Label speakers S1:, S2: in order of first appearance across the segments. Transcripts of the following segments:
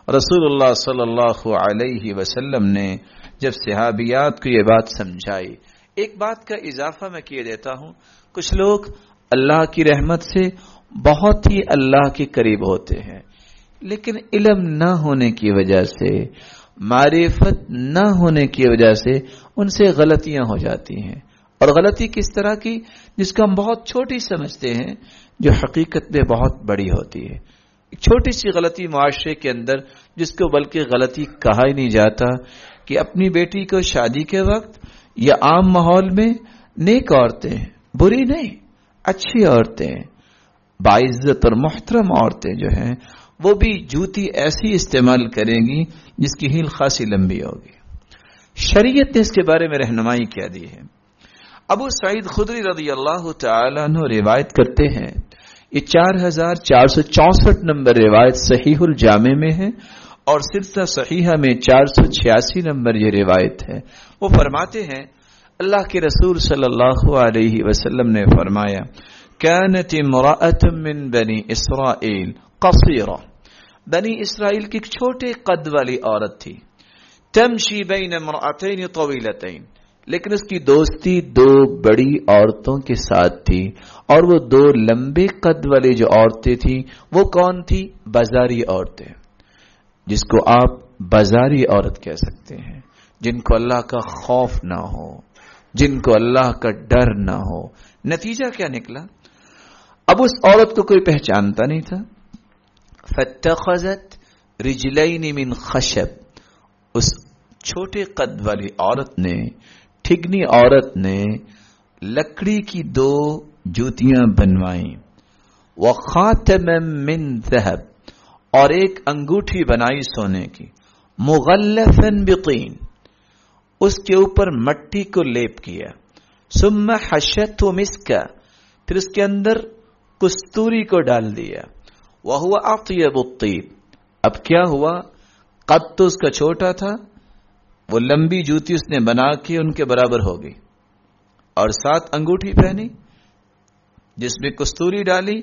S1: रसूलुल्लाह सल्लल्लाहु अलैहि वसल्लम ने जब सहाबियात को ये बात समझाई, एक बात का इजाफा मैं किए देता हूं, कुछ लोग अल्लाह की रहमत से बहुत ही अल्लाह के करीब होते हैं, लेकिन इल्म न होने की वजह से, मारिफत न होने की वजह से उनसे गलतियां हो जाती हैं। और गलती किस तरह की, जिसको हम बहुत छोटी समझते हैं, जो हकीकत में बहुत बड़ी होती है। एक छोटी सी गलती मुआशरे के अंदर, जिसको बल्कि गलती कहा ही नहीं जाता, कि अपनी बेटी को शादी के वक्त या आम माहौल में नेक औरतें, बुरी नहीं, अच्छी औरतें, बाइज्जत और मोहतरम औरतें जो हैं, वो भी जूती ऐसी इस्तेमाल करेंगी जिसकी हील खासी लंबी होगी। शरीयत ने इसके बारे में रहनुमाई क्या दी है। अबू सईद खुदरी रज़ी अल्लाह तआला अन्हु रिवायत करते हैं, ये 4464 नंबर रिवायत सहीहुल जामे में है और सिलसिला सहीहा में 486 नंबर ये रिवायत है। वो फरमाते हैं, अल्लाह के रसूल सल्लल्लाहु अलैहि वसल्लम ने फरमाया, कानत इम्राअतुम मिन बनी इसराइल कसीरा, बनी इसराइल की एक छोटे कद वाली औरत थी, तमशी बैन इम्राअतैन तवीलतैन, लेकिन उसकी दोस्ती दो बड़ी औरतों के साथ थी, और वो दो लंबे कद वाली जो औरतें थी वो कौन थी? बाजारी औरतें, जिसको आप बाजारी औरत कह सकते हैं, जिनको अल्लाह का खौफ ना हो, जिनको अल्लाह का डर ना हो। नतीजा क्या निकला? अब उस औरत को कोई पहचानता नहीं था। फत्तखज़त रिजलैन मिन खशब, उस छोटे कद वाली औरत ने, ठिगनी औरत ने लकड़ी की दो जूतियां बनवाई, व खातमम मिन ज़हब, और एक अंगूठी बनाई सोने की, मुगल्लफन बितीन, उसके ऊपर मट्टी को लेप किया, सुम्मा हशतु मिस्का, फिर उसके अंदर कस्तूरी को डाल दिया, वह हुआ अत्यबुत तीब। अब क्या हुआ? कद तो उसका छोटा था, वो लंबी जूती उसने बना के उनके बराबर हो गई, और साथ अंगूठी पहनी जिसमें कस्तूरी डाली।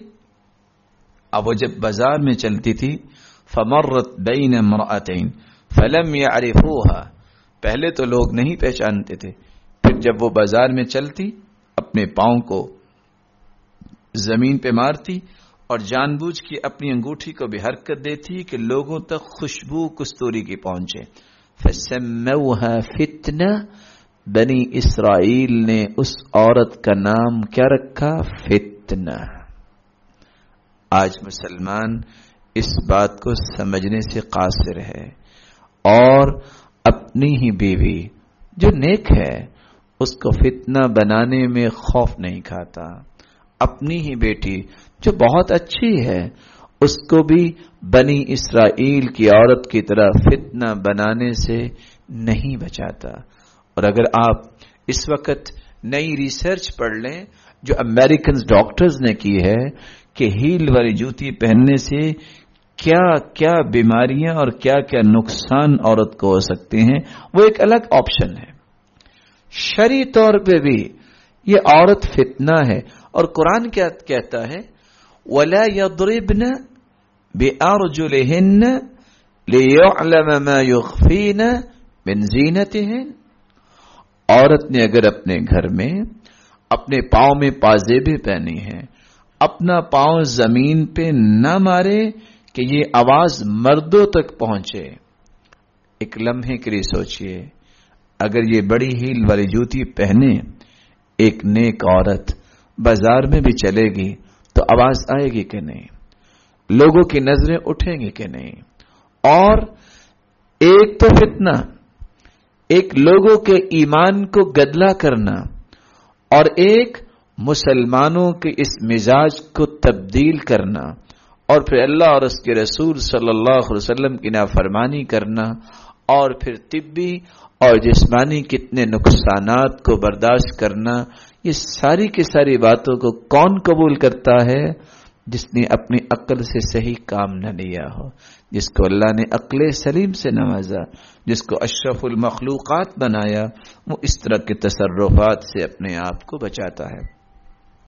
S1: अब वो जब बाजार में चलती थी, फमर्रत बैन इम्राअतैन फलम यअरिफूहा, पहले तो लोग नहीं पहचानते थे, फिर जब वो बाजार में चलती, अपने पांव को जमीन पे मारती और जानबूझ के अपनी अंगूठी को भी हरकत देती कि लोगों तक खुशबू कस्तूरी की पहुंचे। फसम्मौहा फितना, बनी इसराइल ने उस औरत का नाम क्या रखा? फितना। आज मुसलमान इस बात को समझने से कासिर है, और अपनी ही बीवी जो नेक है उसको फितना बनाने में खौफ नहीं खाता। अपनी ही बेटी जो बहुत अच्छी है उसको भी बनी इसराइल की औरत की तरह फितना बनाने से नहीं बचाता। और अगर आप इस वक्त नई रिसर्च पढ़ लें जो अमेरिकन डॉक्टर्स ने की है कि हील वाली जूती पहनने से क्या क्या बीमारियां और क्या क्या नुकसान औरत को हो सकते हैं, वो एक अलग ऑप्शन है। शरई तौर पे भी ये औरत फितना है, और कुरान क्या कहता है? वला यद्रिबन बिअरजुलिहिन्न लियुअलम मा युख्फीन मिन ज़ीनतिहिन। औरत ने अगर अपने घर में अपने पांव में पाजेबे पहनी है, अपना पांव जमीन पे न मारे कि ये आवाज मर्दों तक पहुंचे। एक लम्हे के लिए सोचिए, अगर ये बड़ी हील वाली जूती पहने एक नेक औरत बाजार में भी चलेगी तो आवाज आएगी कि नहीं, लोगों की नजरें उठेंगी कि नहीं। और एक तो फितना, एक लोगों के ईमान को गदला करना, और एक मुसलमानों के इस मिजाज को तब्दील करना, और फिर अल्लाह और उसके रसूल सल्लल्लाहु अलैहि वसल्लम की नाफरमानी करना, और फिर तिब्बी और जिस्मानी कितने नुकसानात को बर्दाश्त करना। ये सारी की सारी बातों को कौन कबूल करता है? जिसने अपनी अक्ल से सही काम न लिया हो, जिसको अल्लाह ने अक्ल सलीम से नवाजा, जिसको अशरफुल मखलूकात बनाया, वो इस तरह के तसर्रुफात से अपने आप को बचाता है।